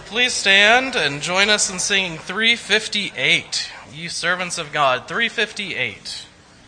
Please stand and join us in singing 358, Ye Servants of God, 358.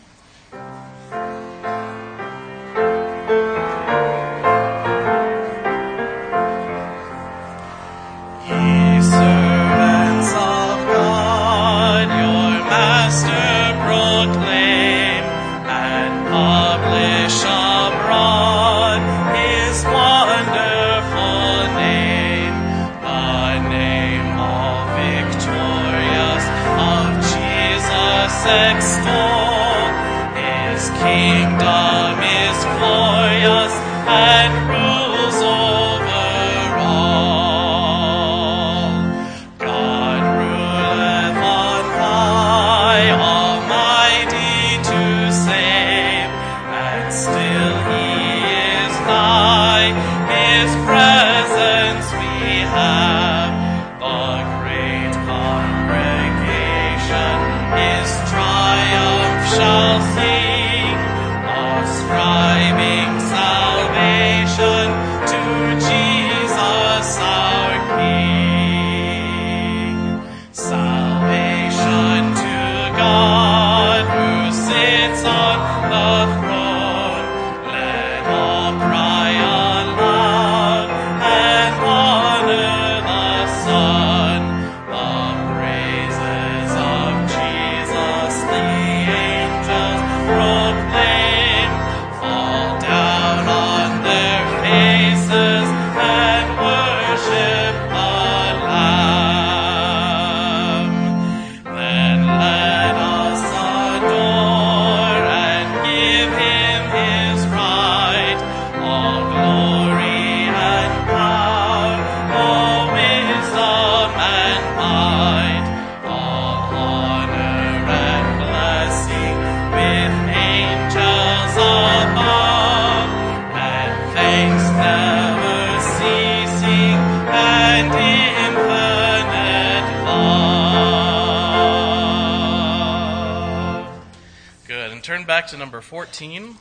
Back to number 14.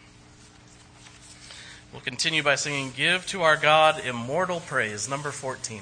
We'll continue by singing Give to Our God Immortal Praise, number 14.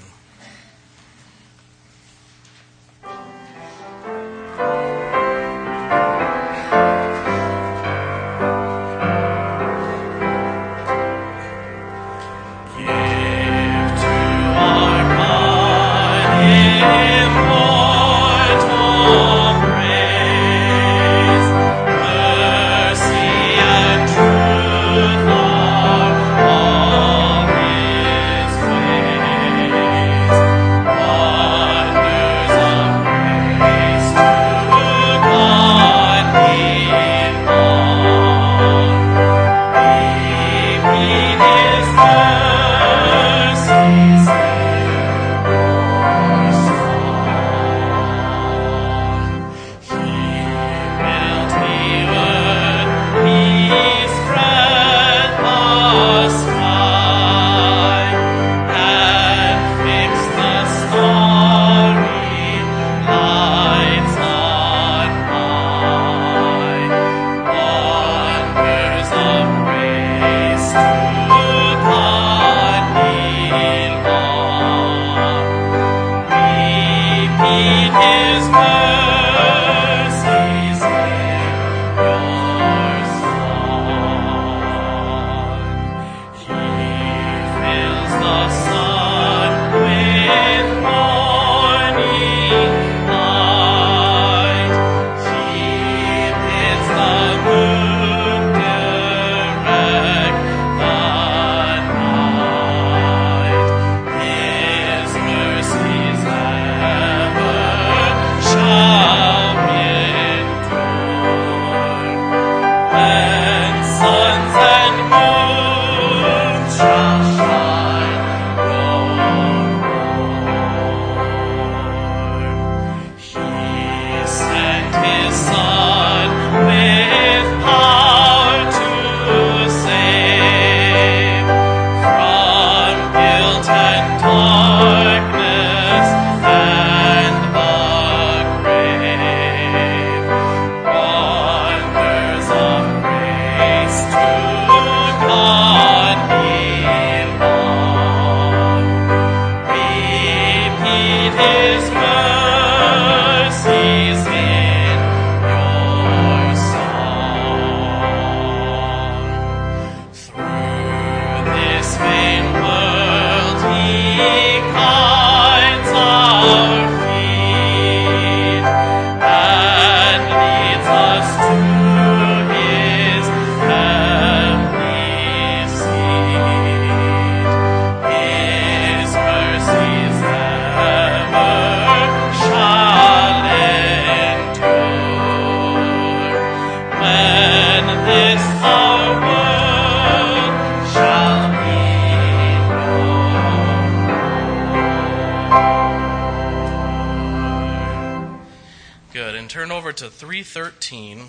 turn over to 313.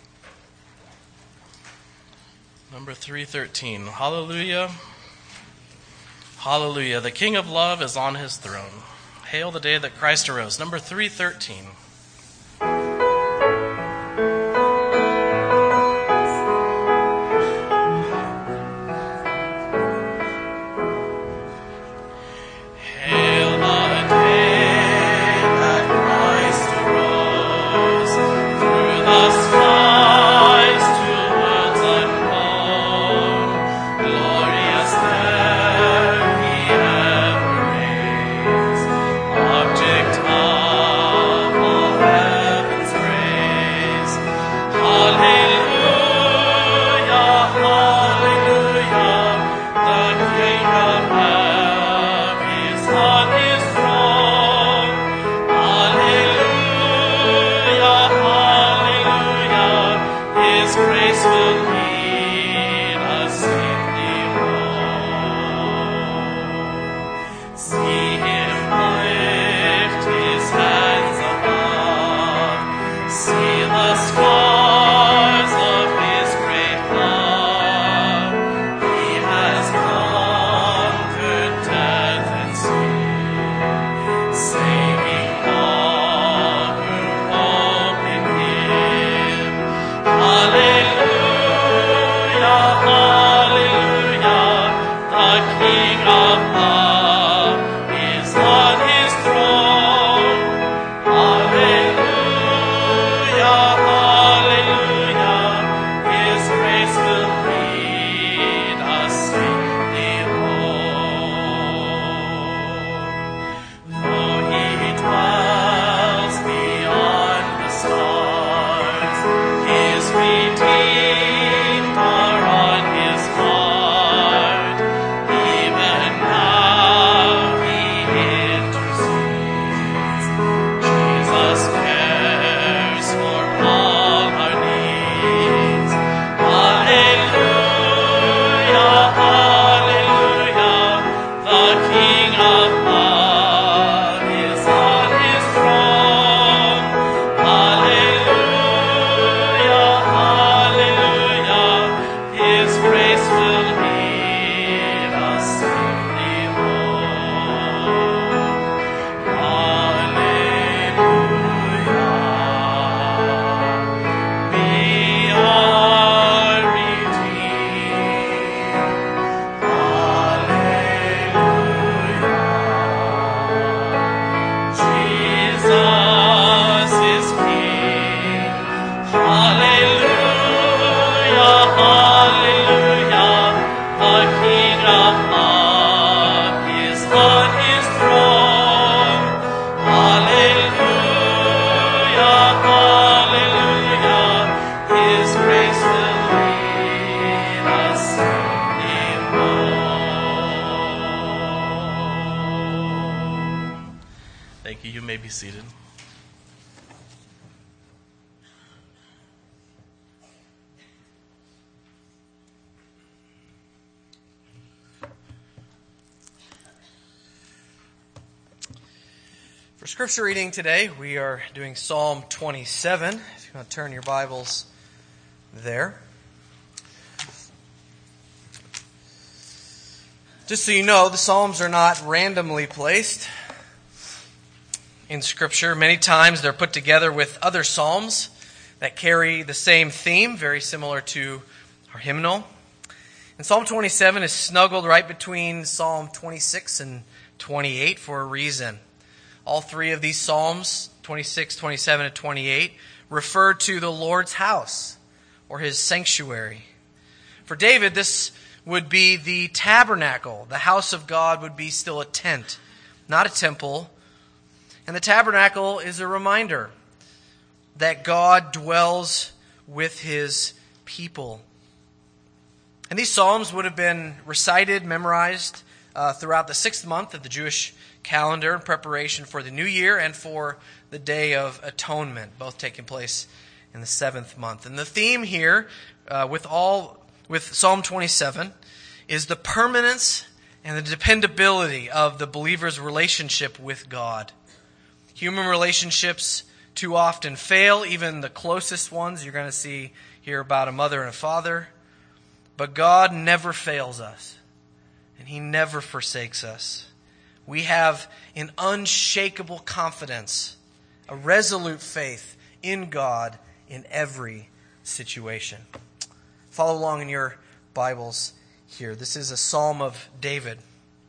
Number 313. Hallelujah. Hallelujah. The King of Love is on his throne. Hail the day that Christ arose. Number 313. Be seated. For scripture reading today, we are doing Psalm 27. If you want to turn your Bibles there. Just so you know, the Psalms are not randomly placed in Scripture. Many times they're put together with other psalms that carry the same theme, very similar to our hymnal. And Psalm 27 is snuggled right between Psalm 26 and 28 for a reason. All three of these psalms, 26, 27, and 28, refer to the Lord's house or his sanctuary. For David, this would be the tabernacle. The house of God would be still a tent, not a temple. And the tabernacle is a reminder that God dwells with his people. And these psalms would have been recited, memorized throughout the 6th month of the Jewish calendar in preparation for the new year and for the Day of Atonement, both taking place in the 7th month. And the theme here with Psalm 27 is the permanence and the dependability of the believer's relationship with God. Human relationships too often fail, even the closest ones. You're going to see here about a mother and a father. But God never fails us, and He never forsakes us. We have an unshakable confidence, a resolute faith in God in every situation. Follow along in your Bibles here. This is a Psalm of David.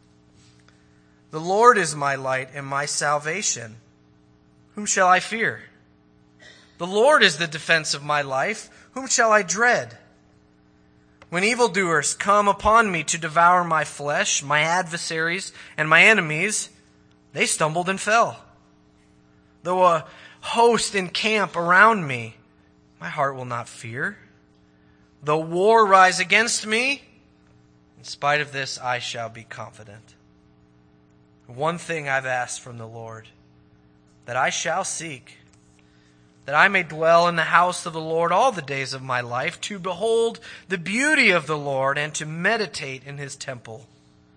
The Lord is my light and my salvation. Whom shall I fear? The Lord is the defense of my life. Whom shall I dread? When evildoers come upon me to devour my flesh, my adversaries and my enemies, they stumbled and fell. Though a host encamp around me, my heart will not fear. Though war rise against me, in spite of this I shall be confident. One thing I've asked from the Lord, that I shall seek, that I may dwell in the house of the Lord all the days of my life, to behold the beauty of the Lord and to meditate in His temple.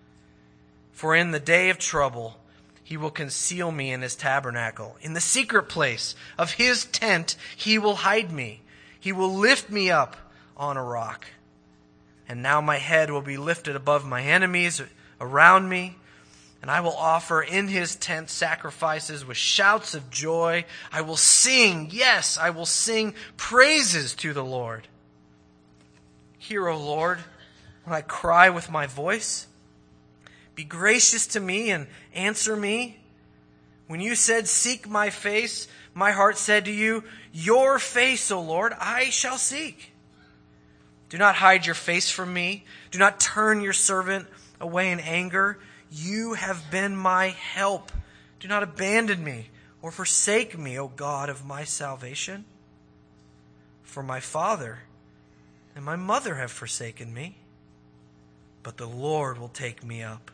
For in the day of trouble He will conceal me in His tabernacle. In the secret place of His tent He will hide me. He will lift me up on a rock. And now my head will be lifted above my enemies around me. And I will offer in His tent sacrifices with shouts of joy. I will sing, yes, I will sing praises to the Lord. Hear, O Lord, when I cry with my voice. Be gracious to me and answer me. When you said, seek my face, my heart said to you, your face, O Lord, I shall seek. Do not hide your face from me. Do not turn your servant away in anger. You have been my help. Do not abandon me or forsake me, O God of my salvation. For my father and my mother have forsaken me, but the Lord will take me up.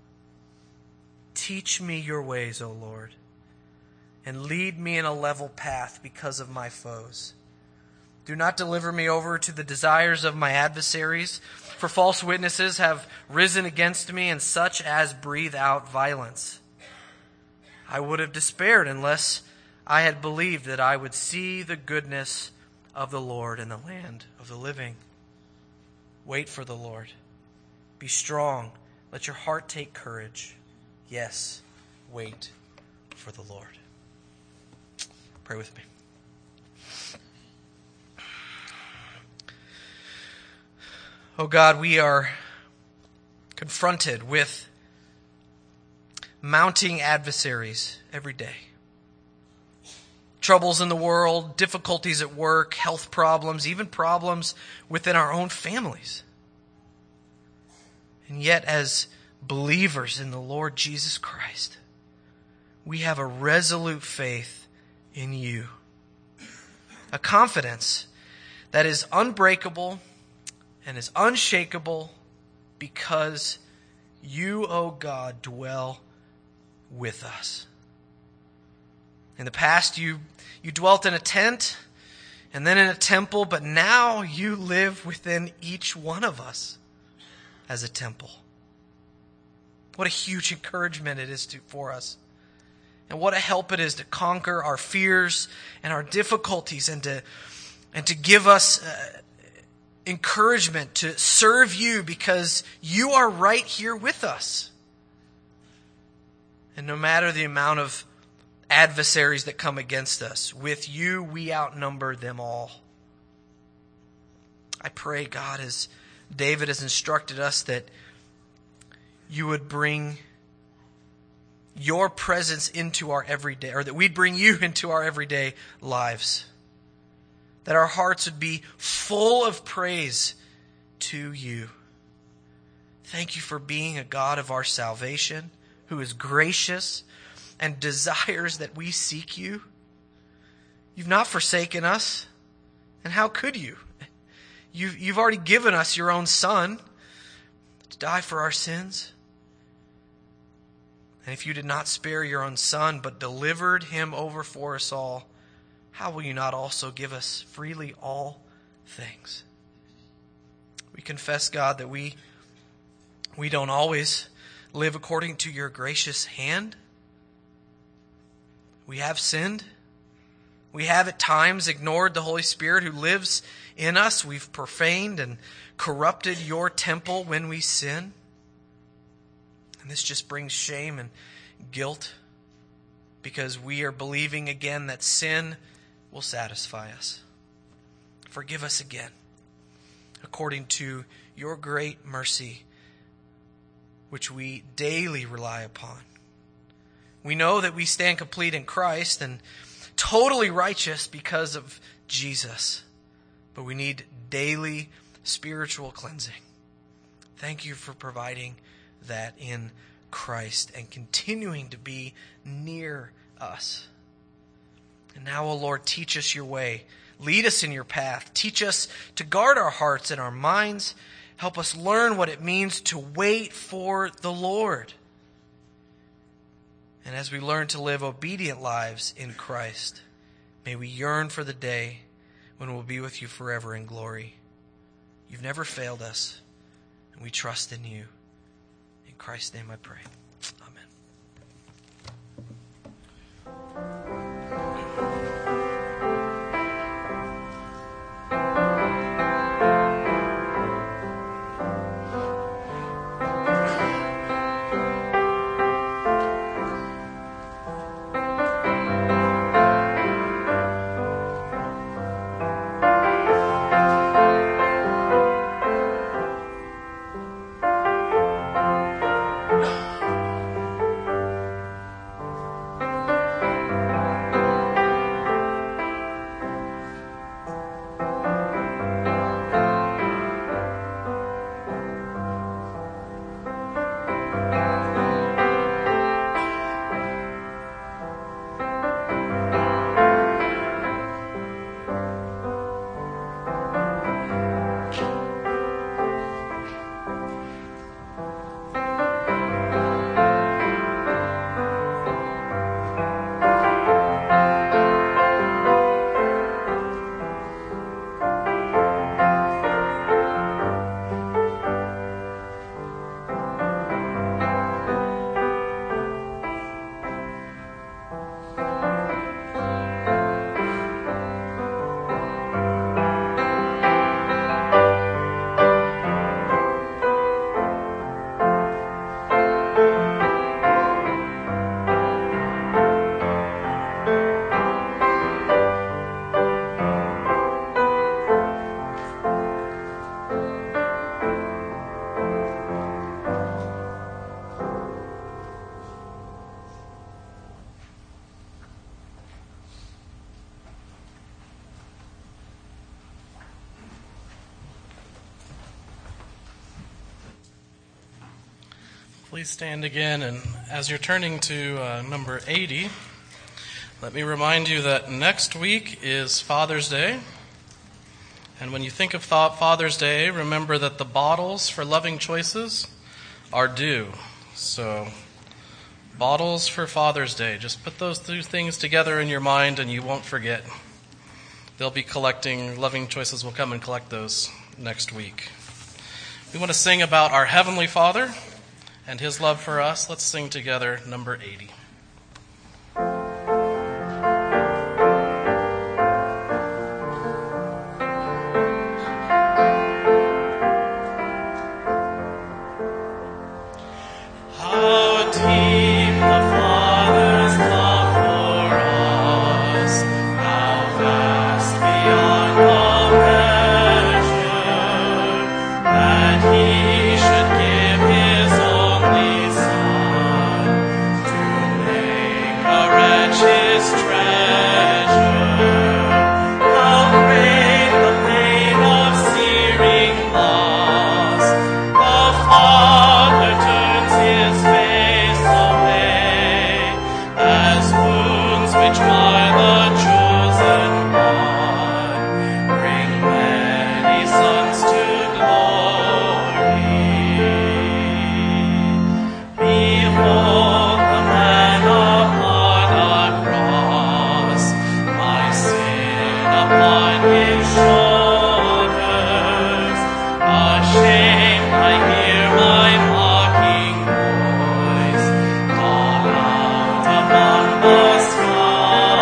Teach me your ways, O Lord, and lead me in a level path because of my foes. Do not deliver me over to the desires of my adversaries, for false witnesses have risen against me, and such as breathe out violence. I would have despaired unless I had believed that I would see the goodness of the Lord in the land of the living. Wait for the Lord. Be strong. Let your heart take courage. Yes, wait for the Lord. Pray with me. Oh God, we are confronted with mounting adversaries every day. Troubles in the world, difficulties at work, health problems, even problems within our own families. And yet, as believers in the Lord Jesus Christ, we have a resolute faith in you. A confidence that is unbreakable and is unshakable because you, O God, dwell with us. In the past, you dwelt in a tent and then in a temple, but now you live within each one of us as a temple. What a huge encouragement it is for us. And what a help it is to conquer our fears and our difficulties and to give us encouragement to serve you because you are right here with us. And no matter the amount of adversaries that come against us, with you we outnumber them all. I pray, God, as David has instructed us, that you would bring your presence into our everyday, or that we'd bring you into our everyday lives. That our hearts would be full of praise to you. Thank you for being a God of our salvation, who is gracious and desires that we seek you. You've not forsaken us, and how could you? You've already given us your own Son to die for our sins. And if you did not spare your own Son, but delivered him over for us all, how will you not also give us freely all things? We confess, God, that we don't always live according to your gracious hand. We have sinned. We have at times ignored the Holy Spirit who lives in us. We've profaned and corrupted your temple when we sin. And this just brings shame and guilt because we are believing again that sin will satisfy us. Forgive us again, according to your great mercy, which we daily rely upon. We know that we stand complete in Christ and totally righteous because of Jesus, but we need daily spiritual cleansing. Thank you for providing that in Christ and continuing to be near us. And now, O Lord, teach us your way. Lead us in your path. Teach us to guard our hearts and our minds. Help us learn what it means to wait for the Lord. And as we learn to live obedient lives in Christ, may we yearn for the day when we'll be with you forever in glory. You've never failed us, and we trust in you. In Christ's name I pray. Amen. Please stand again, and as you're turning to number 80, let me remind you that next week is Father's Day. And when you think of Father's Day, remember that the bottles for Loving Choices are due. So, bottles for Father's Day. Just put those two things together in your mind and you won't forget. They'll be collecting, Loving Choices will come and collect those next week. We want to sing about our Heavenly Father and His love for us. Let's sing together number 80. Among the stars.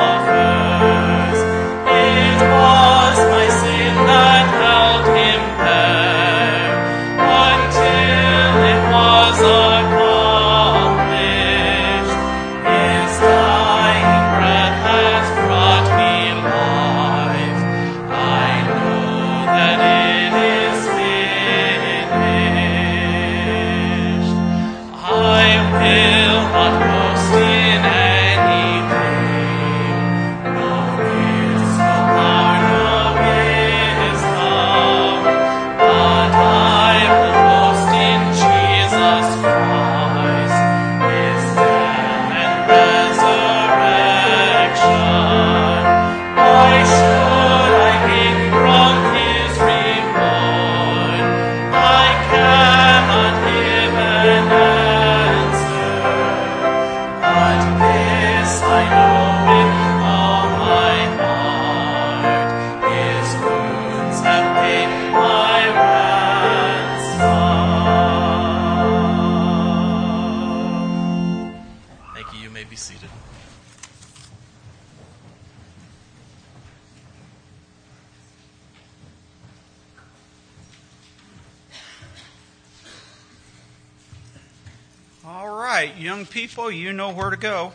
All right, young people, you know where to go.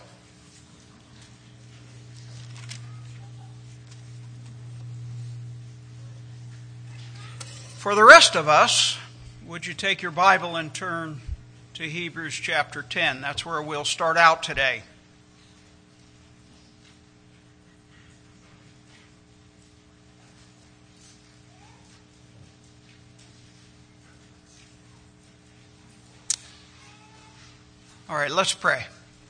For the rest of us, would you take your Bible and turn to Hebrews chapter 10? That's where we'll start out today. All right, let's pray.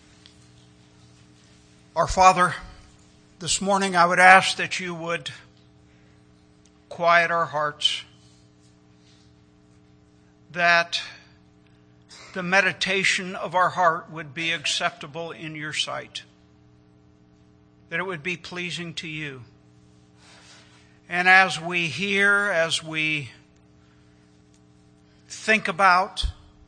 Our Father, this morning I would ask that you would quiet our hearts, that the meditation of our heart would be acceptable in your sight, that it would be pleasing to you. And as we hear, as we think about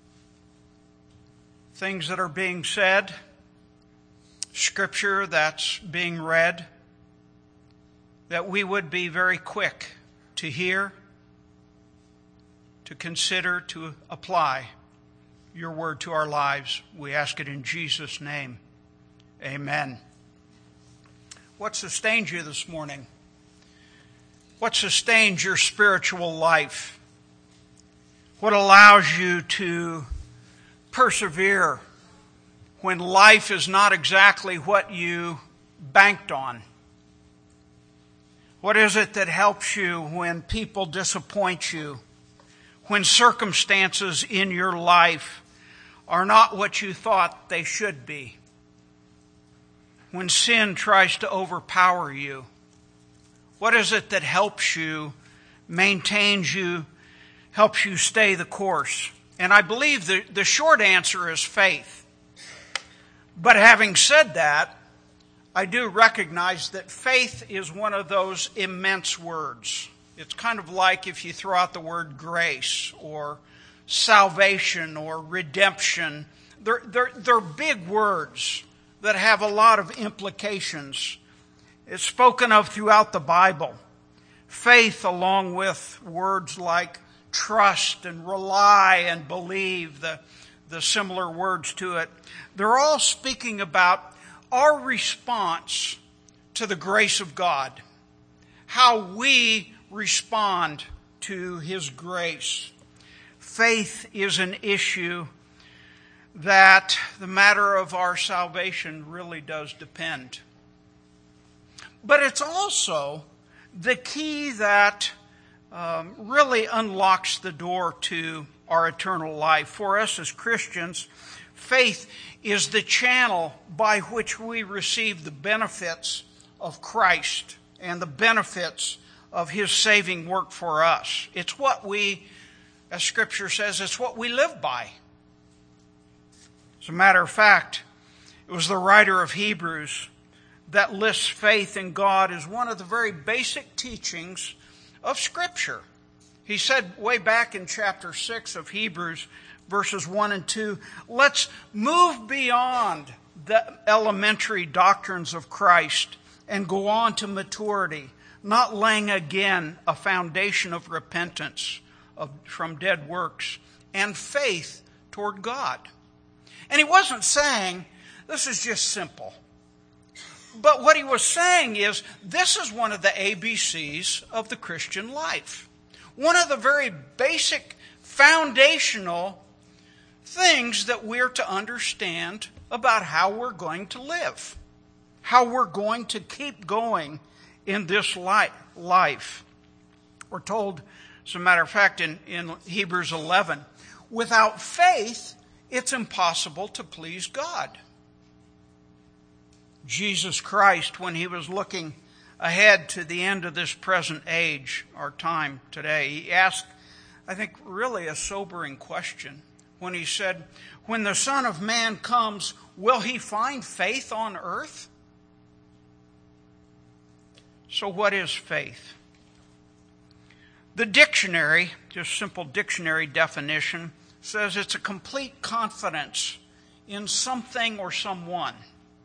things that are being said, Scripture that's being read, that we would be very quick to hear, to consider, to apply your word to our lives. We ask it in Jesus' name. Amen. What sustains you this morning? What sustains your spiritual life? What allows you to persevere when life is not exactly what you banked on? What is it that helps you when people disappoint you? When circumstances in your life are not what you thought they should be? When sin tries to overpower you? What is it that helps you, maintains you, helps you stay the course? And I believe the short answer is faith. But having said that, I do recognize that faith is one of those immense words. It's kind of like if you throw out the word grace or salvation or redemption. They're big words that have a lot of implications. It's spoken of throughout the Bible. Faith, along with words like trust and rely and believe, the similar words to it, they're all speaking about our response to the grace of God, how we respond to His grace. Faith is an issue that the matter of our salvation really does depend. But it's also the key that really unlocks the door to our eternal life. For us as Christians, faith is the channel by which we receive the benefits of Christ and the benefits of His saving work for us. It's what we, as Scripture says, it's what we live by. As a matter of fact, it was the writer of Hebrews that lists faith in God as one of the very basic teachings of Scripture. He said way back in chapter 6 of Hebrews, verses 1 and 2, let's move beyond the elementary doctrines of Christ and go on to maturity, not laying again a foundation of repentance from dead works and faith toward God. And he wasn't saying this is just simple. But what he was saying is this is one of the ABCs of the Christian life. One of the very basic foundational things that we're to understand about how we're going to live, how we're going to keep going in this life. We're told, as a matter of fact, in Hebrews 11, without faith, it's impossible to please God. Jesus Christ, when He was looking ahead to the end of this present age, our time today, He asked, I think, really a sobering question. when he said, "When the Son of Man comes, will he find faith on earth?" So what is faith? The dictionary, just simple dictionary definition, says it's a complete confidence in something or someone.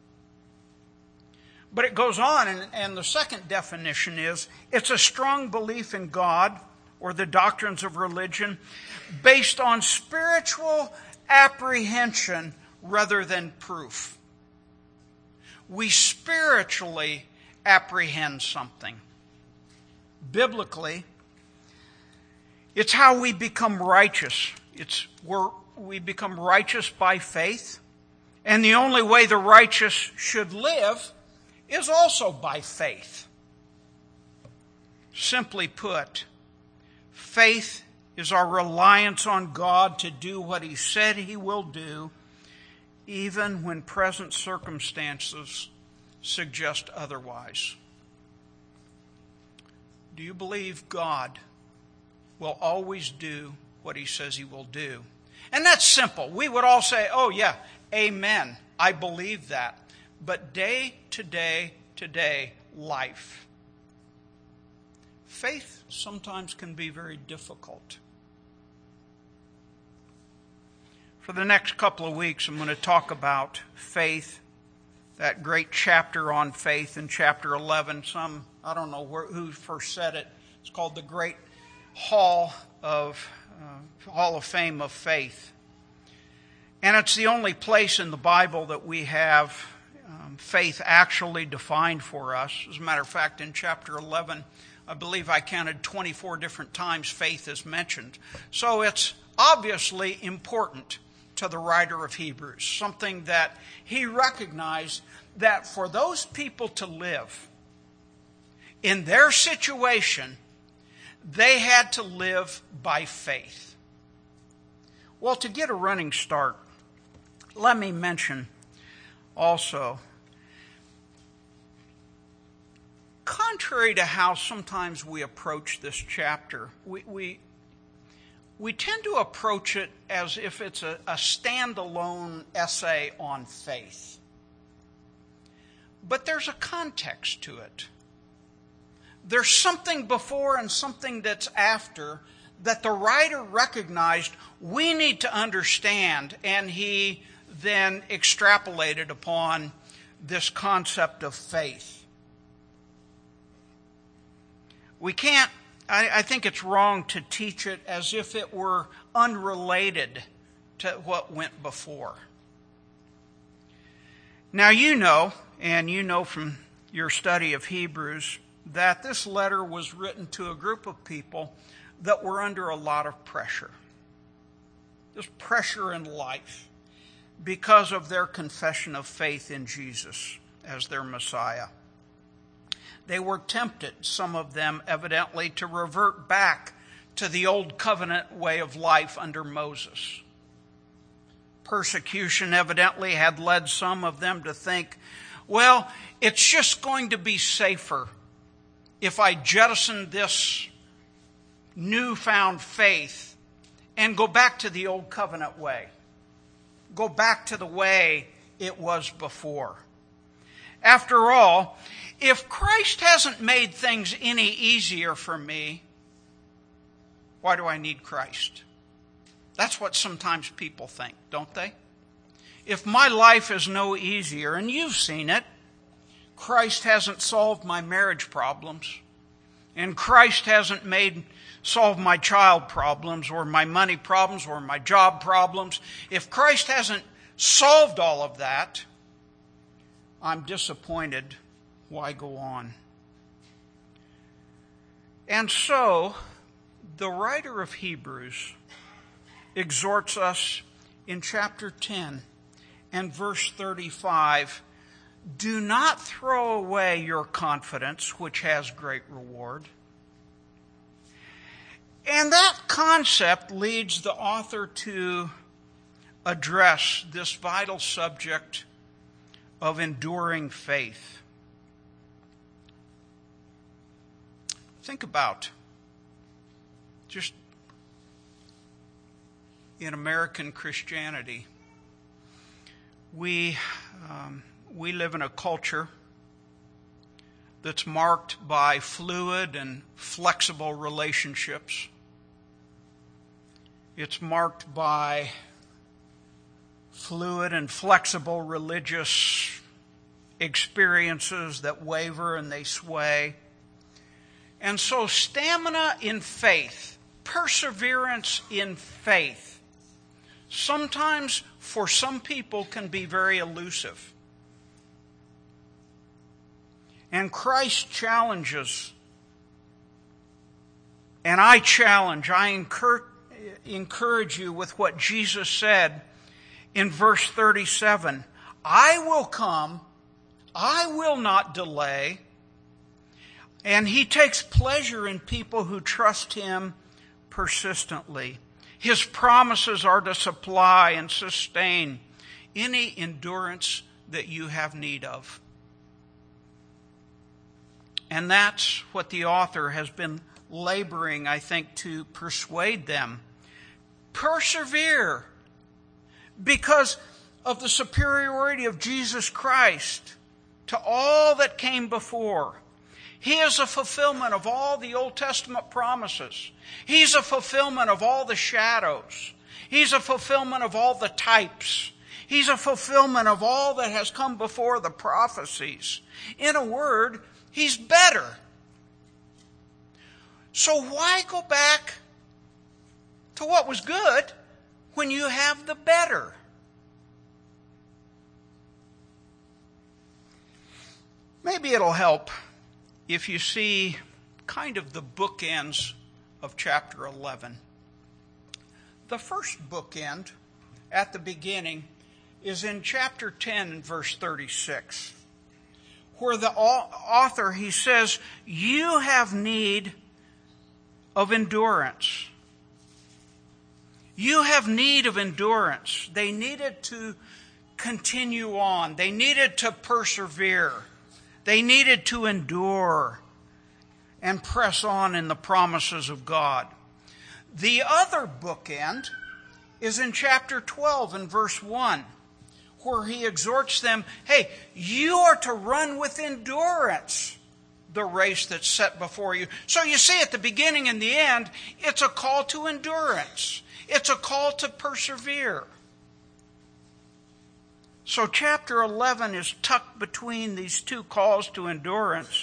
But it goes on, and the second definition is, it's a strong belief in God or the doctrines of religion based on spiritual apprehension rather than proof. We spiritually apprehend something. Biblically, it's how we become righteous. We become righteous by faith, and the only way the righteous should live is also by faith. Simply put, faith is our reliance on God to do what He said He will do, even when present circumstances suggest otherwise. Do you believe God will always do what He says He will do? And that's simple. We would all say, "Oh yeah, amen, I believe that." But day to day life, faith sometimes can be very difficult. For the next couple of weeks, I'm going to talk about faith, that great chapter on faith in chapter 11. I don't know who first said it. It's called the Great Hall of Fame of Faith. And it's the only place in the Bible that we have faith actually defined for us. As a matter of fact, in chapter 11, I believe I counted 24 different times faith is mentioned. So it's obviously important to the writer of Hebrews, something that he recognized that for those people to live in their situation, they had to live by faith. Well, to get a running start, let me mention also, contrary to how sometimes we approach this chapter, we tend to approach it as if it's a standalone essay on faith. But there's a context to it. There's something before and something that's after that the writer recognized we need to understand, and he then extrapolated upon this concept of faith. We can't, I think it's wrong to teach it as if it were unrelated to what went before. Now you know, and you know from your study of Hebrews, that this letter was written to a group of people that were under a lot of pressure. There's pressure in life because of their confession of faith in Jesus as their Messiah. They were tempted, some of them evidently, to revert back to the old covenant way of life under Moses. Persecution evidently had led some of them to think, well, it's just going to be safer if I jettison this newfound faith and go back to the old covenant way. Go back to the way it was before. After all, if Christ hasn't made things any easier for me, why do I need Christ? That's what sometimes people think, don't they? If my life is no easier, and you've seen it, Christ hasn't solved my marriage problems, and Christ hasn't solved my child problems or my money problems or my job problems. If Christ hasn't solved all of that, I'm disappointed. Why go on? And so, the writer of Hebrews exhorts us in chapter 10 and verse 35, do not throw away your confidence, which has great reward. And that concept leads the author to address this vital subject of enduring faith. Think about, just in American Christianity. We live in a culture that's marked by fluid and flexible relationships. It's marked by fluid and flexible religious experiences that waver and they sway. And so stamina in faith, perseverance in faith, sometimes for some people can be very elusive. And Christ challenges, and I encourage you with what Jesus said in verse 37. I will come, I will not delay. And he takes pleasure in people who trust him persistently. His promises are to supply and sustain any endurance that you have need of. And that's what the author has been laboring, I think, to persuade them. Persevere because of the superiority of Jesus Christ to all that came before. He is a fulfillment of all the Old Testament promises. He's a fulfillment of all the shadows. He's a fulfillment of all the types. He's a fulfillment of all that has come before the prophecies. In a word, he's better. So why go back to what was good when you have the better? Maybe it'll help if you see kind of the bookends of chapter 11. The first bookend at the beginning is in chapter 10 and verse 36, where the author, he says, you have need of endurance. You have need of endurance. They needed to continue on. They needed to persevere. They needed to endure and press on in the promises of God. The other bookend is in chapter 12 and verse 1, where he exhorts them, hey, you are to run with endurance the race that's set before you. So you see, at the beginning and the end, it's a call to endurance. It's a call to persevere. So chapter 11 is tucked between these two calls to endurance.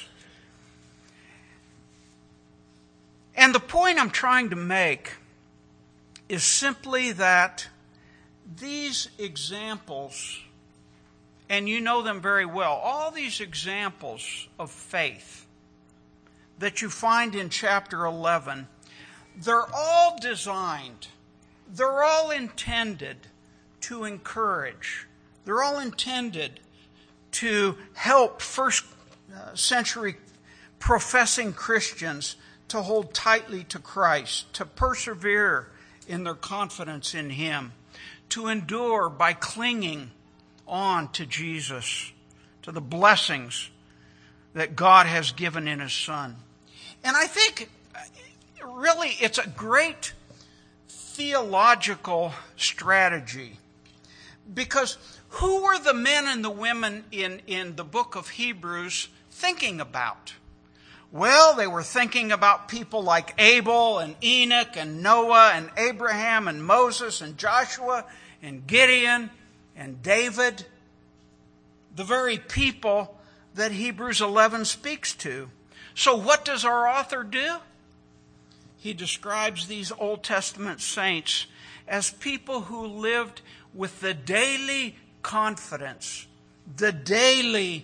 And the point I'm trying to make is simply that these examples, and you know them very well, all these examples of faith that you find in chapter 11, they're all designed, they're all intended to encourage. They're all intended to help first century professing Christians to hold tightly to Christ, to persevere in their confidence in Him, to endure by clinging on to Jesus, to the blessings that God has given in His Son. And I think really it's a great theological strategy, because who were the men and the women in the book of Hebrews thinking about? Well, they were thinking about people like Abel and Enoch and Noah and Abraham and Moses and Joshua and Gideon and David, the very people that Hebrews 11 speaks to. So what does our author do? He describes these Old Testament saints as people who lived with the daily confidence, the daily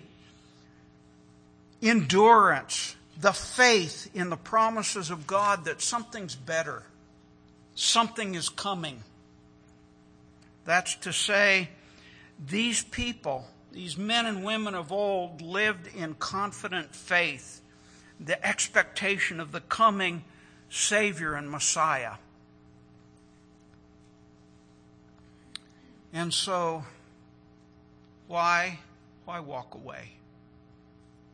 endurance, the faith in the promises of God that something's better, something is coming. That's to say, these people, these men and women of old, lived in confident faith, the expectation of the coming Savior and Messiah. And so, why walk away?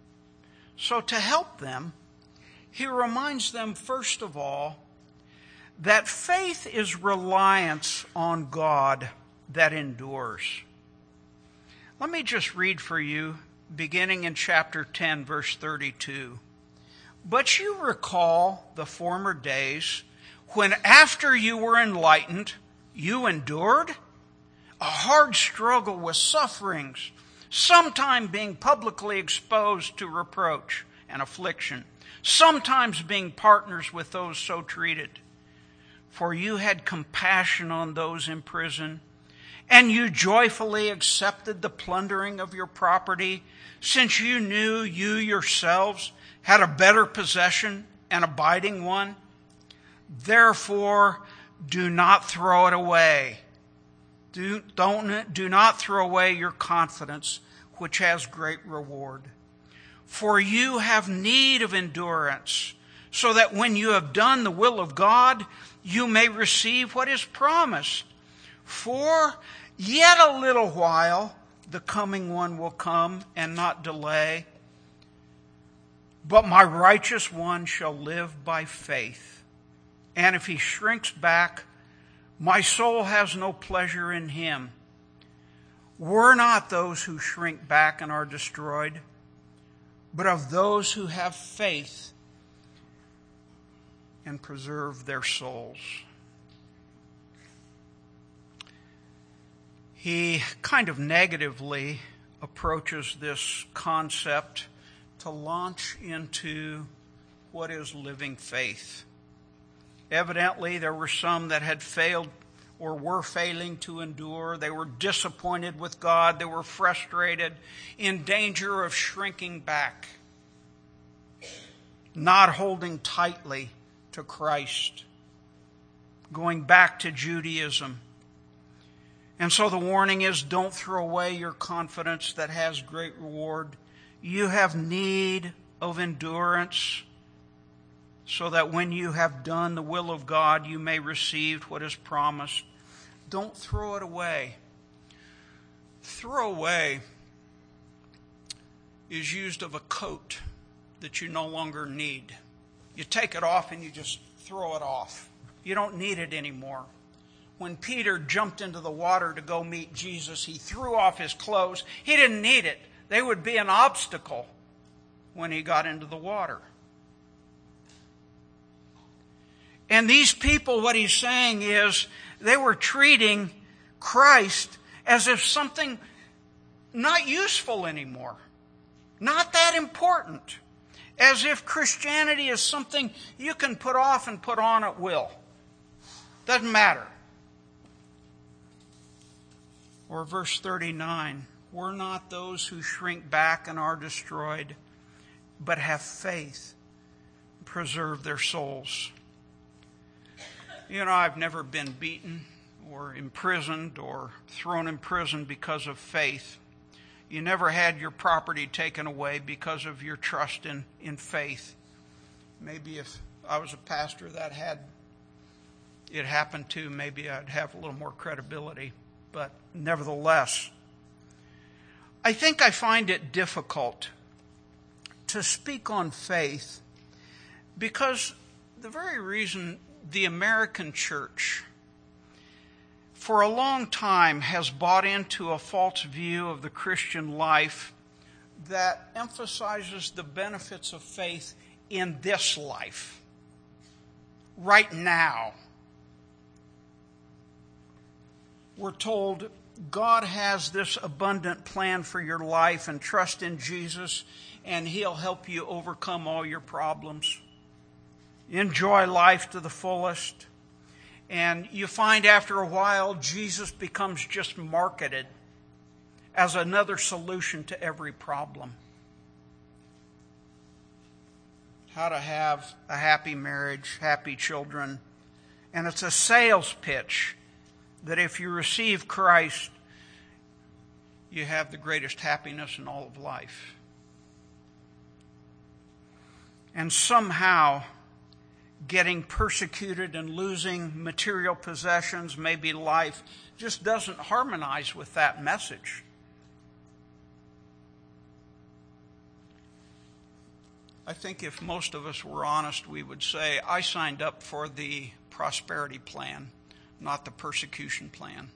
So to help them, he reminds them, first of all, that faith is reliance on God that endures. Let me just read for you, beginning in chapter 10, verse 32. But you recall the former days when after you were enlightened, you endured a hard struggle with sufferings, sometime being publicly exposed to reproach and affliction, sometimes being partners with those so treated. For you had compassion on those in prison, and you joyfully accepted the plundering of your property, since you knew you yourselves had a better possession, an abiding one. Therefore, do not throw it away. Do not throw away your confidence, which has great reward. For you have need of endurance, so that when you have done the will of God, you may receive what is promised. For yet a little while the coming one will come and not delay. But my righteous one shall live by faith. And if he shrinks back, my soul has no pleasure in him. We're not those who shrink back and are destroyed, but of those who have faith and preserve their souls. He kind of negatively approaches this concept to launch into what is living faith. Evidently, there were some that had failed or were failing to endure. They were disappointed with God. They were frustrated, in danger of shrinking back, not holding tightly to Christ, going back to Judaism. And so the warning is, don't throw away your confidence that has great reward. You have need of endurance, so that when you have done the will of God, you may receive what is promised. Don't throw it away. Throw away is used of a coat that you no longer need. You take it off and you just throw it off. You don't need it anymore. When Peter jumped into the water to go meet Jesus, he threw off his clothes. He didn't need it. They would be an obstacle when he got into the water. And these people, what he's saying is, they were treating Christ as if something not useful anymore, not that important, as if Christianity is something you can put off and put on at will. Doesn't matter. Or verse 39, we're not those who shrink back and are destroyed, but have faith, preserve their souls. You know, I've never been beaten or imprisoned or thrown in prison because of faith. You never had your property taken away because of your trust in faith. Maybe if I was a pastor that had it happen to, maybe I'd have a little more credibility. But nevertheless, I think I find it difficult to speak on faith because the very reason the American church for a long time has bought into a false view of the Christian life that emphasizes the benefits of faith in this life, right now. We're told God has this abundant plan for your life, and trust in Jesus and He'll help you overcome all your problems. Enjoy life to the fullest. And you find after a while, Jesus becomes just marketed as another solution to every problem. How to have a happy marriage, happy children. And it's a sales pitch that if you receive Christ, you have the greatest happiness in all of life. And somehow, getting persecuted and losing material possessions, maybe life, just doesn't harmonize with that message. I think if most of us were honest, we would say, I signed up for the prosperity plan, not the persecution plan.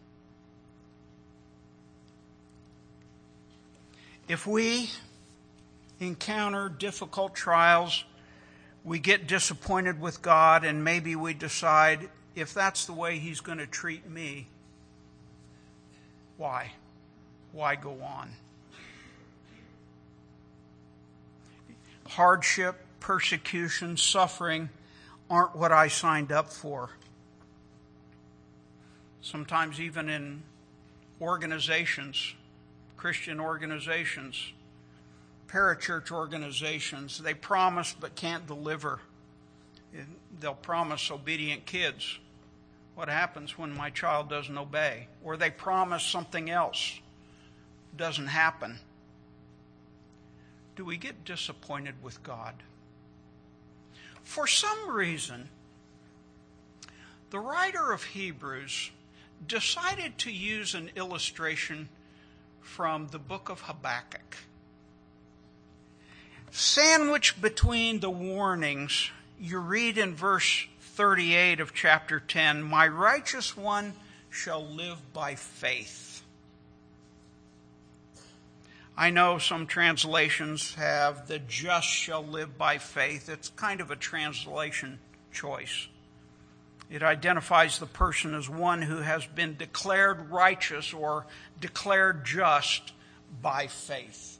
If we encounter difficult trials, we get disappointed with God, and maybe we decide, if that's the way He's going to treat me, why? Why go on? Hardship, persecution, suffering aren't what I signed up for. Sometimes even in organizations, Christian organizations, parachurch organizations, they promise but can't deliver. They'll promise obedient kids. What happens when my child doesn't obey? Or they promise something else. Doesn't happen. Do we get disappointed with God? For some reason, the writer of Hebrews decided to use an illustration from the book of Habakkuk. Sandwiched between the warnings, you read in verse 38 of chapter 10, "My righteous one shall live by faith." I know some translations have "the just shall live by faith." It's kind of a translation choice. It identifies the person as one who has been declared righteous or declared just by faith.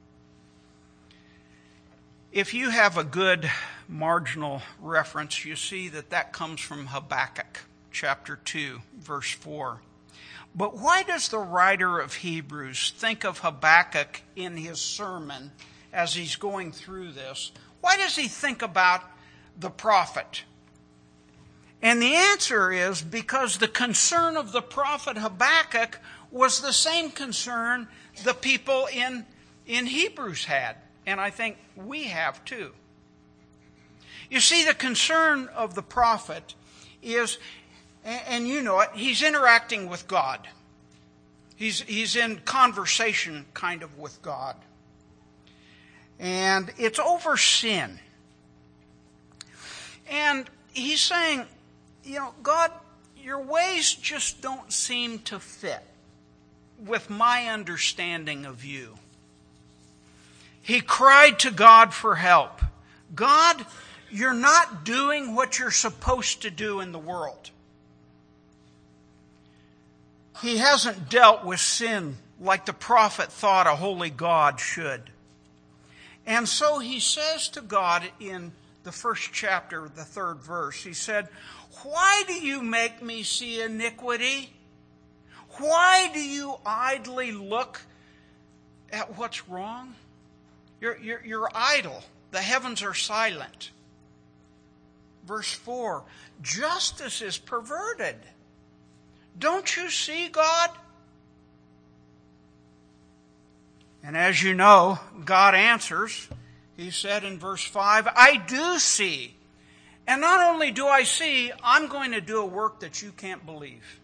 If you have a good marginal reference, you see that comes from Habakkuk chapter 2, verse 4. But why does the writer of Hebrews think of Habakkuk in his sermon as he's going through this? Why does he think about the prophet? And the answer is because the concern of the prophet Habakkuk was the same concern the people in Hebrews had. And I think we have too. You see, the concern of the prophet is, and you know it, he's interacting with God. He's in conversation kind of with God. And it's over sin. And he's saying, God, your ways just don't seem to fit with my understanding of you. He cried to God for help. God, you're not doing what you're supposed to do in the world. He hasn't dealt with sin like the prophet thought a holy God should. And so he says to God in the first chapter, the 3rd verse, he said, "Why do you make me see iniquity? Why do you idly look at what's wrong? You're idle. The heavens are silent." Verse 4, "Justice is perverted. Don't you see, God?" And as you know, God answers. He said in verse 5, "I do see. And not only do I see, I'm going to do a work that you can't believe."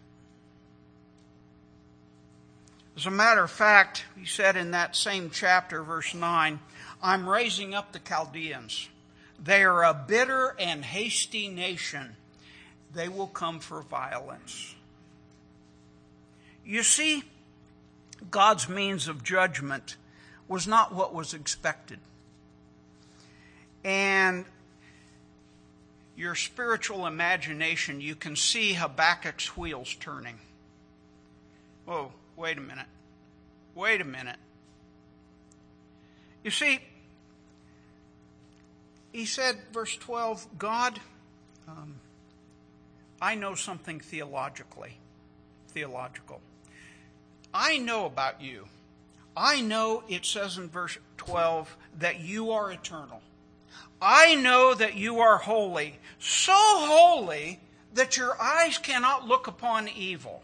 As a matter of fact, he said in that same chapter, verse 9, "I'm raising up the Chaldeans. They are a bitter and hasty nation. They will come for violence." You see, God's means of judgment was not what was expected. And your spiritual imagination, you can see Habakkuk's wheels turning. Whoa, wait a minute. Wait a minute. You see, he said, verse 12, "God, I know something theological. I know about you. I know," it says in verse 12, "that you are eternal. I know that you are holy, so holy that your eyes cannot look upon evil."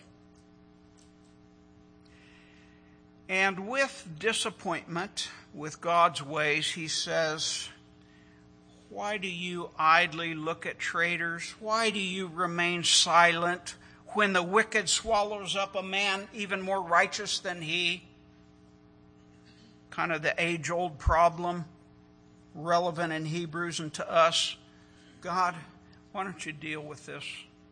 And with disappointment with God's ways, he says, "Why do you idly look at traitors? Why do you remain silent when the wicked swallows up a man even more righteous than he?" Kind of the age-old problem relevant in Hebrews and to us. God, Why don't you deal with this?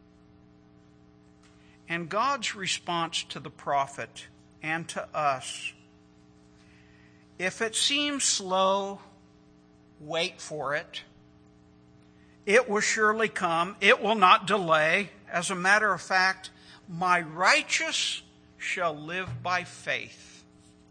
And God's response to the prophet and to us, if it seems slow, wait for it. It will surely come. It will not delay. As a matter of fact, my righteous shall live by faith.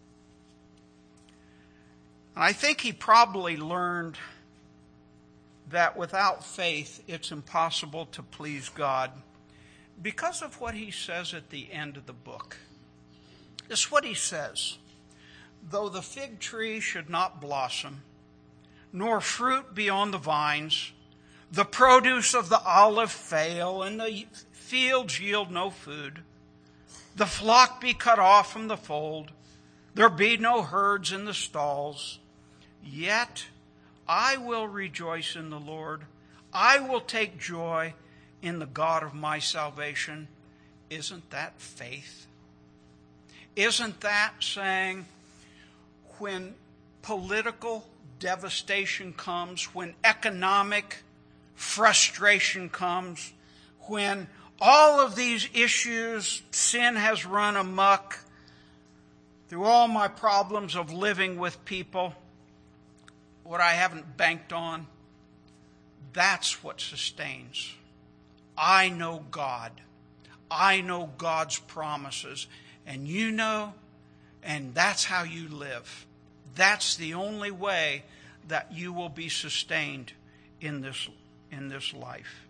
And I think he probably learned that without faith, it's impossible to please God because of what he says at the end of the book. This is what he says. Though the fig tree should not blossom, nor fruit be on the vines, the produce of the olive fail, and the fields yield no food, the flock be cut off from the fold, there be no herds in the stalls, yet I will rejoice in the Lord. I will take joy in the God of my salvation. Isn't that faith? Isn't that saying, when political devastation comes, when economic frustration comes, when all of these issues, sin has run amok, through all my problems of living with people, what I haven't banked on, that's what sustains. I know God. I know God's promises. And you know, and that's how you live. That's the only way that you will be sustained in this life.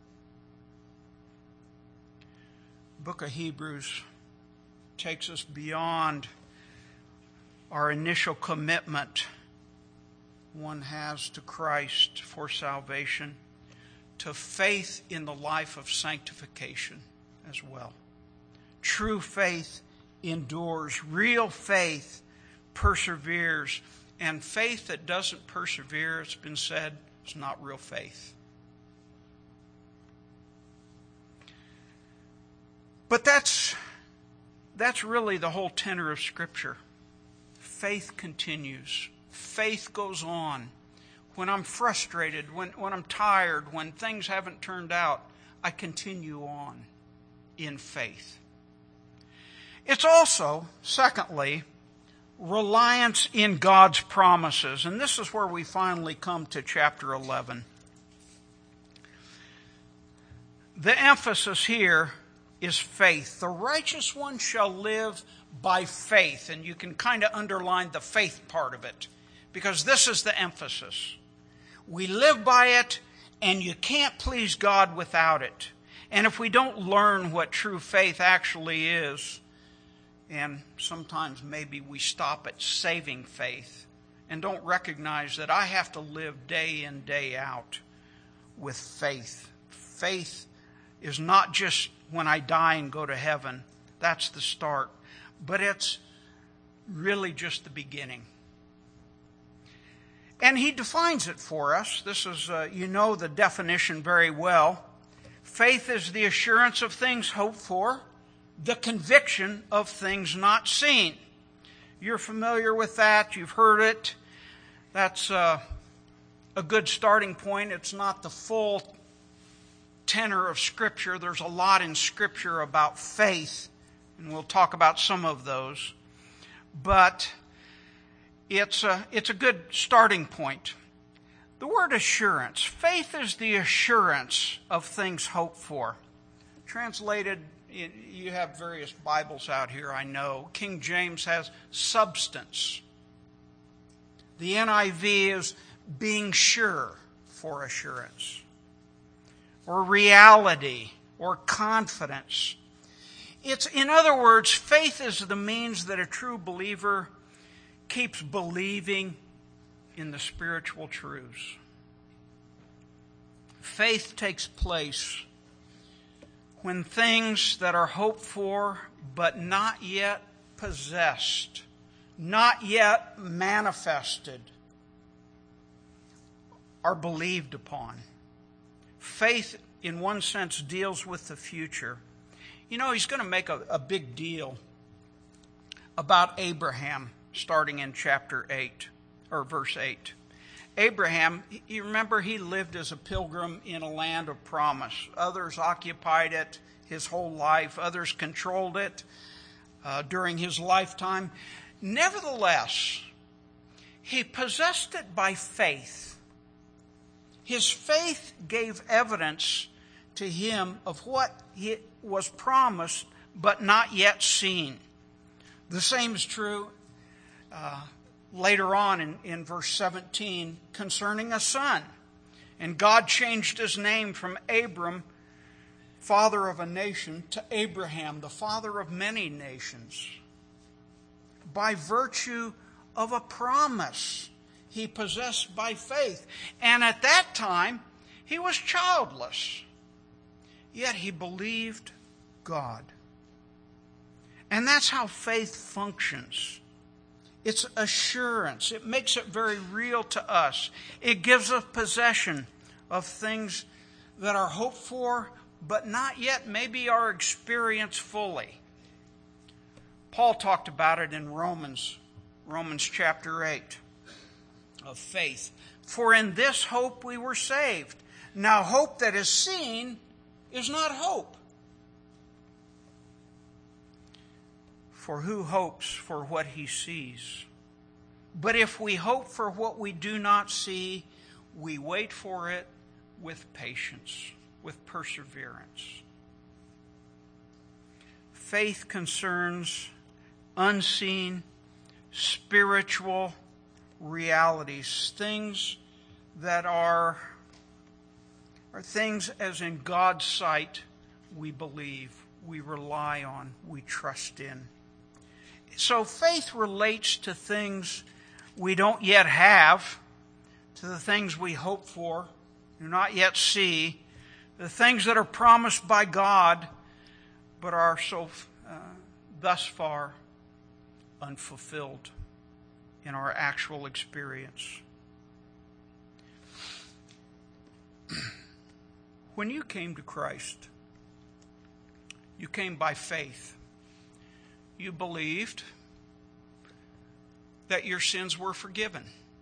The book of Hebrews takes us beyond our initial commitment one has to Christ for salvation, to faith in the life of sanctification as well. True faith endures. Real faith perseveres. And faith that doesn't persevere, it's been said, is not real faith. But that's really the whole tenor of Scripture. Faith continues. Faith goes on. When I'm frustrated, when I'm tired, when things haven't turned out, I continue on in faith. It's also, secondly, reliance in God's promises. And this is where we finally come to chapter 11. The emphasis here is faith. The righteous one shall live by faith. And you can kind of underline the faith part of it, because this is the emphasis. We live by it, and you can't please God without it. And if we don't learn what true faith actually is, and sometimes maybe we stop at saving faith and don't recognize that I have to live day in, day out with faith. Faith is not just when I die and go to heaven. That's the start. But it's really just the beginning. And he defines it for us. This is, you know the definition very well. Faith is the assurance of things hoped for, the conviction of things not seen. You're familiar with that. You've heard it. That's a good starting point. It's not the full tenor of Scripture. There's a lot in Scripture about faith, and we'll talk about some of those. But it's a good starting point. The word assurance. Faith is the assurance of things hoped for. Translated, you have various Bibles out here, I know. King James has substance. The NIV is being sure for assurance, or reality, or confidence. It's, in other words, faith is the means that a true believer keeps believing in the spiritual truths. Faith takes place when things that are hoped for but not yet possessed, not yet manifested, are believed upon. Faith, in one sense, deals with the future. You know, he's going to make a big deal about Abraham starting in chapter 8, or verse 8. Abraham, you remember he lived as a pilgrim in a land of promise. Others occupied it his whole life. Others controlled it during his lifetime. Nevertheless, he possessed it by faith. His faith gave evidence to him of what was promised but not yet seen. The same is true later on in verse 17 concerning a son. And God changed his name from Abram, father of a nation, to Abraham, the father of many nations, by virtue of a promise he possessed by faith. And at that time, he was childless. Yet he believed God. And that's how faith functions. It's assurance. It makes it very real to us. It gives us possession of things that are hoped for, but not yet maybe are experienced fully. Paul talked about it in Romans chapter 8, of faith. For in this hope we were saved. Now hope that is seen is not hope. For who hopes for what he sees? But if we hope for what we do not see, we wait for it with patience, with perseverance. Faith concerns unseen, spiritual realities, things that are things as in God's sight we believe, we rely on, we trust in. So faith relates to things we don't yet have, to the things we hope for, do not yet see, the things that are promised by God, but are so thus far unfulfilled in our actual experience. When you came to Christ, you came by faith. You believed that your sins were forgiven.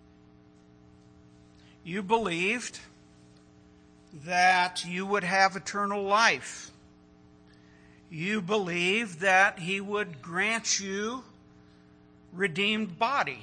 You believed that you would have eternal life. You believed that He would grant you redeemed body.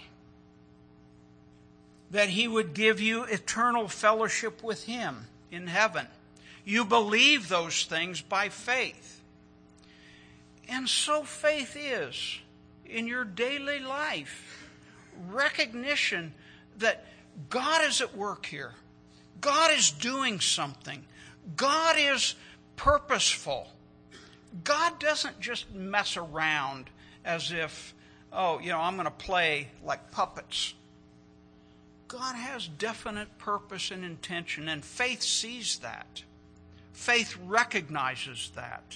That He would give you eternal fellowship with Him in heaven. You believe those things by faith. And so faith is, in your daily life, recognition that God is at work here. God is doing something. God is purposeful. God doesn't just mess around as if, I'm going to play like puppets. God has definite purpose and intention, and faith sees that. Faith recognizes that.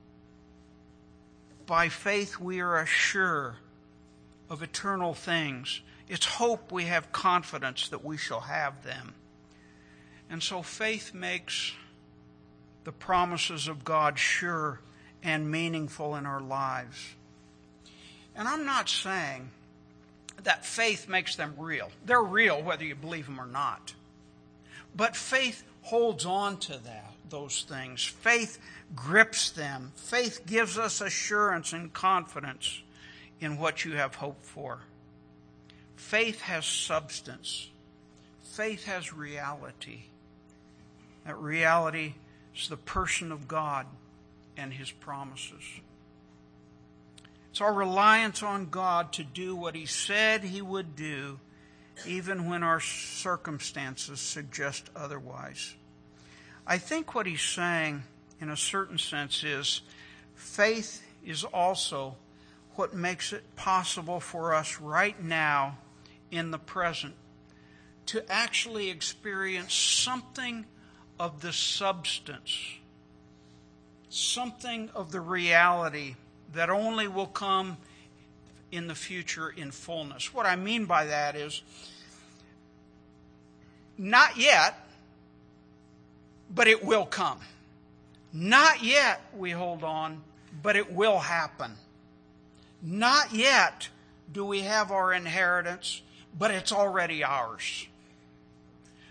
By faith we are sure of eternal things. It's hope we have confidence that we shall have them. And so faith makes the promises of God sure and meaningful in our lives. And I'm not saying that faith makes them real. They're real whether you believe them or not. But faith holds on to those things. Faith grips them. Faith gives us assurance and confidence in what you have hoped for. Faith has substance. Faith has reality. That reality is the person of God and His promises. It's our reliance on God to do what He said He would do, even when our circumstances suggest otherwise. I think what he's saying, in a certain sense, is faith is also what makes it possible for us right now, in the present, to actually experience something of the substance, something of the reality that only will come in the future in fullness. What I mean by that is, not yet, but it will come. Not yet, we hold on, but it will happen. Not yet do we have our inheritance, but it's already ours.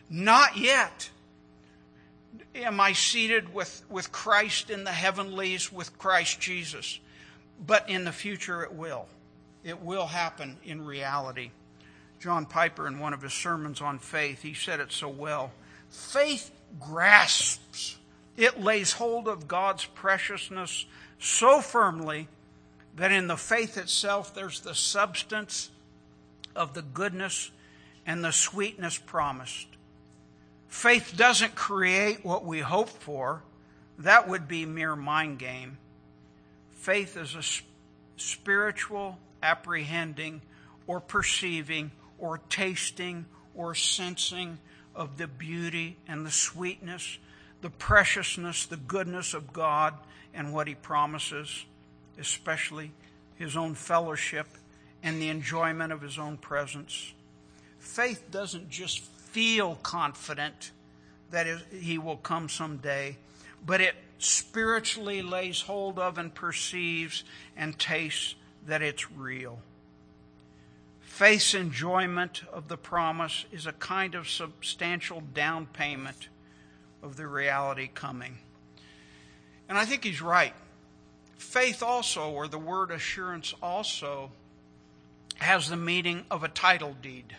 Not yet am I seated with Christ in the heavenlies with Christ Jesus. But in the future it will. It will happen in reality. John Piper, in one of his sermons on faith, he said it so well. Faith grasps. It lays hold of God's preciousness so firmly that in the faith itself there's the substance of the goodness and the sweetness promised. Faith doesn't create what we hope for. That would be mere mind game. Faith is a spiritual apprehending or perceiving or tasting or sensing of the beauty and the sweetness, the preciousness, the goodness of God and what He promises, especially His own fellowship and the enjoyment of His own presence. Faith doesn't just feel confident that He will come someday, but it spiritually lays hold of and perceives and tastes that it's real. Faith's enjoyment of the promise is a kind of substantial down payment of the reality coming. And I think he's right. Faith also, or the word assurance also, has the meaning of a title deed.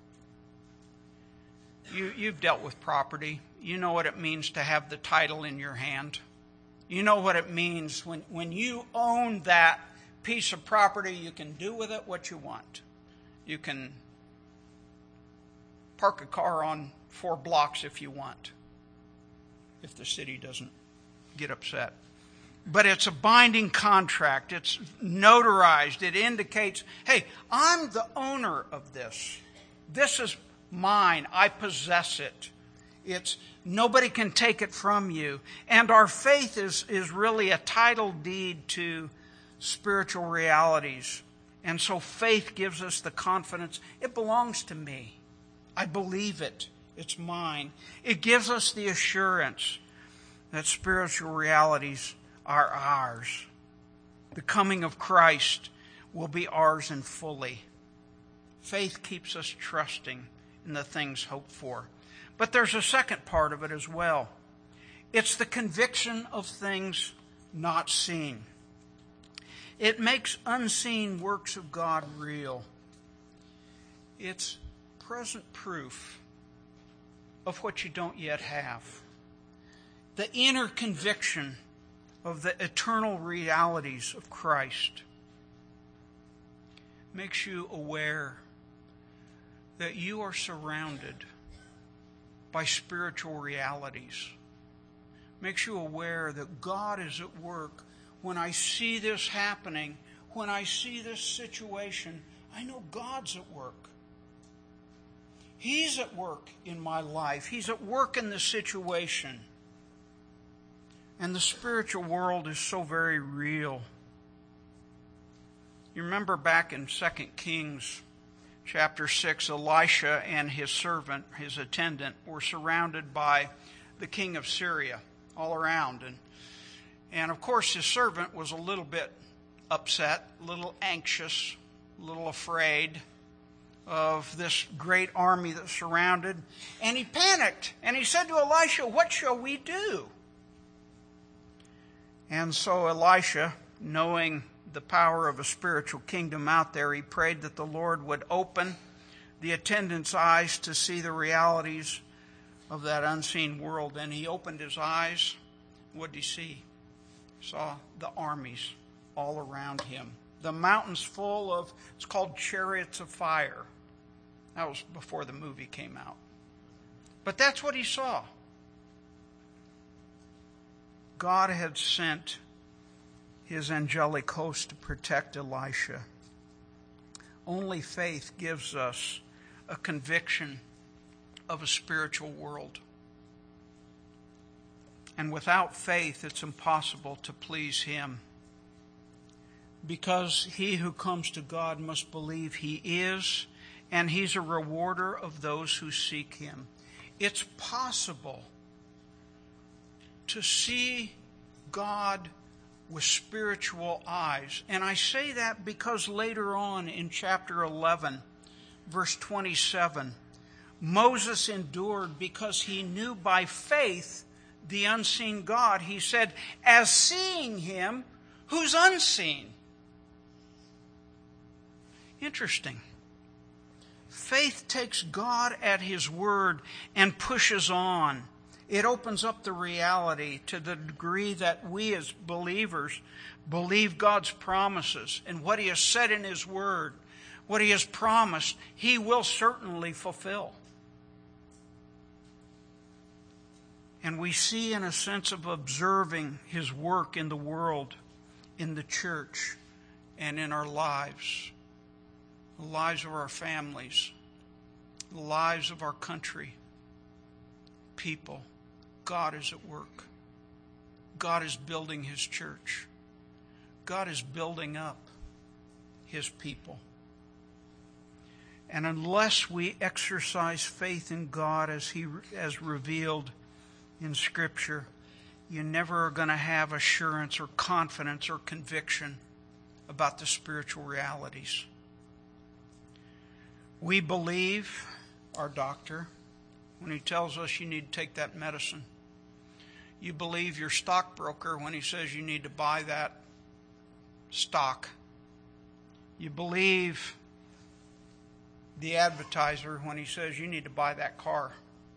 You've dealt with property. You know what it means to have the title in your hand. You know what it means when you own that piece of property, you can do with it what you want. You can park a car on 4 blocks if you want, if the city doesn't get upset. But it's a binding contract. It's notarized. It indicates, hey, I'm the owner of this. This is mine. I possess it. It's nobody can take it from you. And our faith is really a title deed to spiritual realities. And so faith gives us the confidence, it belongs to me. I believe it. It's mine. It gives us the assurance that spiritual realities are ours. The coming of Christ will be ours in fully. Faith keeps us trusting in the things hoped for. But there's a second part of it as well. It's the conviction of things not seen. It makes unseen works of God real. It's present proof of what you don't yet have. The inner conviction of the eternal realities of Christ makes you aware that you are surrounded by spiritual realities. Makes you aware that God is at work. When I see this happening, when I see this situation, I know God's at work. He's at work in my life. He's at work in the situation. And the spiritual world is so very real. You remember back in 2 Kings chapter 6, Elisha and his servant, his attendant, were surrounded by the king of Syria all around. And of course his servant was a little bit upset, a little anxious, a little afraid of this great army that surrounded. And he panicked. And he said to Elisha, "What shall we do?" And so Elisha, knowing the power of a spiritual kingdom out there, he prayed that the Lord would open the attendant's eyes to see the realities of that unseen world. And he opened his eyes. What did he see? He saw the armies all around him. The mountains full of, it's called chariots of fire. That was before the movie came out. But that's what he saw. God had sent his angelic host to protect Elisha. Only faith gives us a conviction of a spiritual world. And without faith, it's impossible to please him. Because he who comes to God must believe he is, and he's a rewarder of those who seek him. It's possible to see God with spiritual eyes. And I say that because later on in chapter 11, verse 27, Moses endured because he knew by faith the unseen God. He said, as seeing him who's unseen. Interesting. Faith takes God at his word and pushes on. It opens up the reality to the degree that we as believers believe God's promises and what he has said in his word, what he has promised, he will certainly fulfill. And we see in a sense of observing his work in the world, in the church, and in our lives, the lives of our families, the lives of our country, people. God is at work. God is building his church. God is building up his people. And unless we exercise faith in God as revealed in Scripture, you never are going to have assurance or confidence or conviction about the spiritual realities. We believe our doctor when he tells us you need to take that medicine. You believe your stockbroker when he says you need to buy that stock. You believe the advertiser when he says you need to buy that car.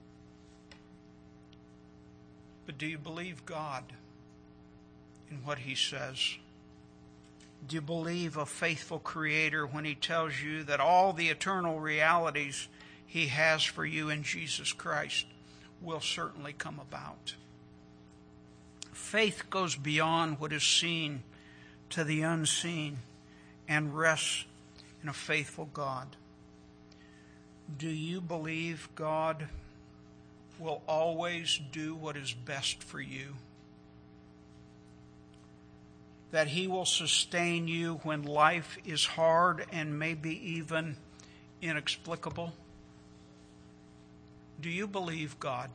But do you believe God in what he says? Do you believe a faithful Creator when he tells you that all the eternal realities he has for you in Jesus Christ will certainly come about? Faith goes beyond what is seen to the unseen and rests in a faithful God. Do you believe God will always do what is best for you? That he will sustain you when life is hard and maybe even inexplicable? Do you believe God?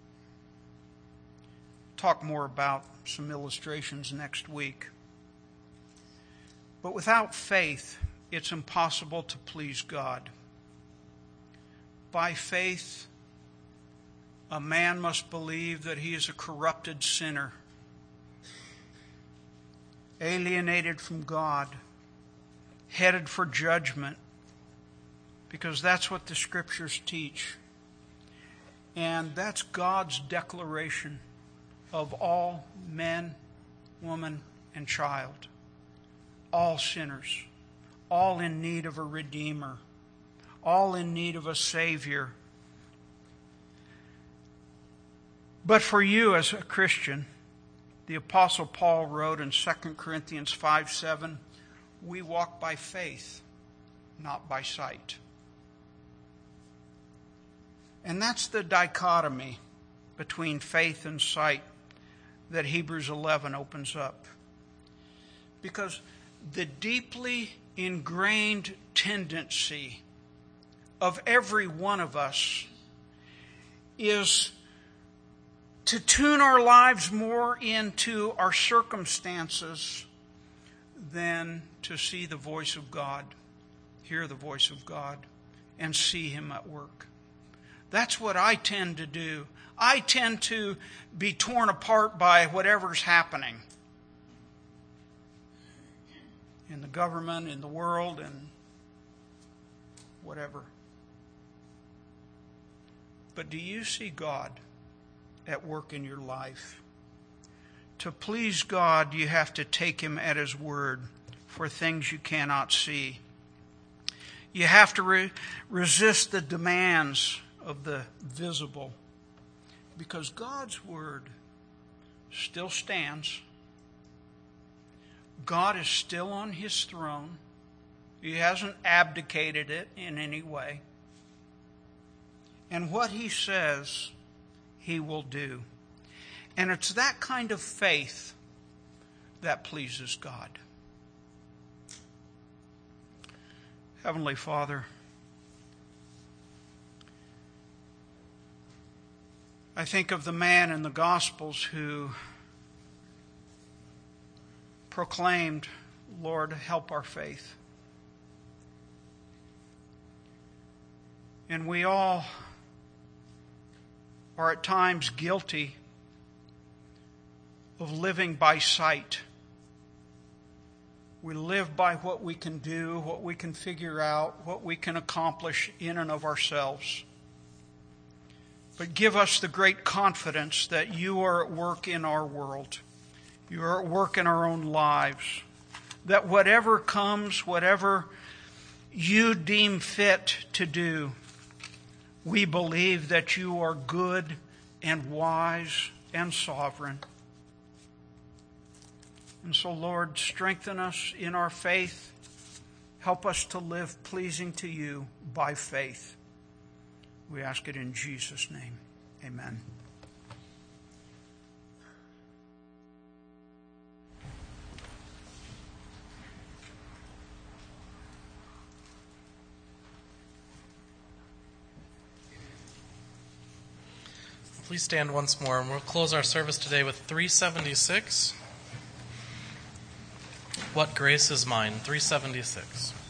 Talk more about some illustrations next week. But without faith, it's impossible to please God. By faith, a man must believe that he is a corrupted sinner, alienated from God, headed for judgment, because that's what the Scriptures teach. And that's God's declaration of all men, woman, and child. All sinners, all in need of a Redeemer, all in need of a Savior. But for you as a Christian, the Apostle Paul wrote in 2 Corinthians 5:7, we walk by faith, not by sight. And that's the dichotomy between faith and sight that Hebrews 11 opens up. Because the deeply ingrained tendency of every one of us is to tune our lives more into our circumstances than to see the voice of God, hear the voice of God, and see him at work. That's what I tend to do. I tend to be torn apart by whatever's happening in the government, in the world, and whatever. But do you see God at work in your life? To please God, you have to take him at his word for things you cannot see. You have to resist the demands of the visible, because God's word still stands. God is still on his throne. He hasn't abdicated it in any way. And what he says, he will do. And it's that kind of faith that pleases God. Heavenly Father, I think of the man in the Gospels who proclaimed, Lord, help our faith. And we all are at times guilty of living by sight. We live by what we can do, what we can figure out, what we can accomplish in and of ourselves. But give us the great confidence that you are at work in our world. You are at work in our own lives. That whatever comes, whatever you deem fit to do, we believe that you are good and wise and sovereign. And so, Lord, strengthen us in our faith. Help us to live pleasing to you by faith. We ask it in Jesus' name. Amen. Please stand once more, and we'll close our service today with 376. What grace is mine? 376.